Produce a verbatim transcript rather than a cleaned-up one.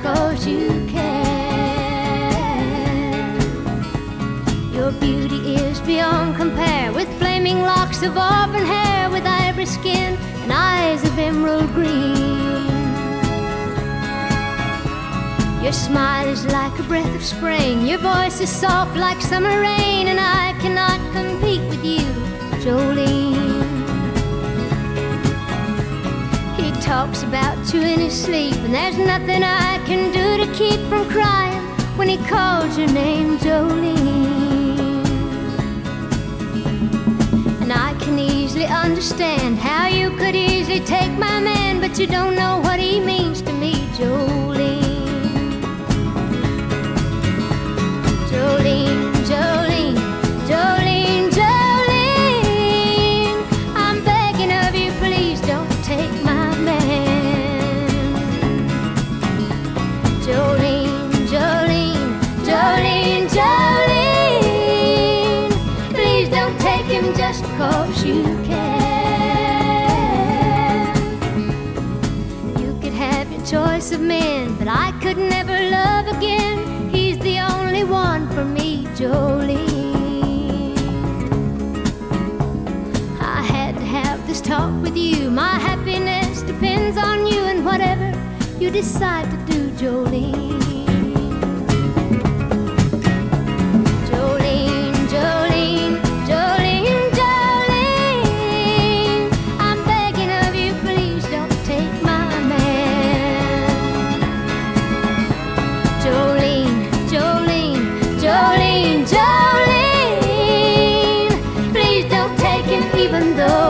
'cause you care. Your beauty is beyond compare, with flaming locks of auburn hair, with ivory skin and eyes of emerald green. Your smile is like a breath of spring, your voice is soft like summer rain, and I cannot compete with you, Jolene. He talks about you in his sleep, and there's nothing I can do to keep from crying when he calls your name, Jolene. And I can easily understand how you could easily take my man, but you don't know what he means to me, Jolene. Jolene, Jolene, Jolene, Jolene, I'm begging of you, please don't take my man. Jolene, Jolene, Jolene, Jolene, please don't take him just because you can. You could have your choice of men, but I could never love again. He's the only one for me, Jolene. I had to have this talk with you. My happiness depends on you, and whatever you decide to do, Jolene. Jolene, Jolene, Jolene, Jolene, I'm begging of you, please don't take my man. Jolene, Jolene, Jolene, Jolene, please don't take him even though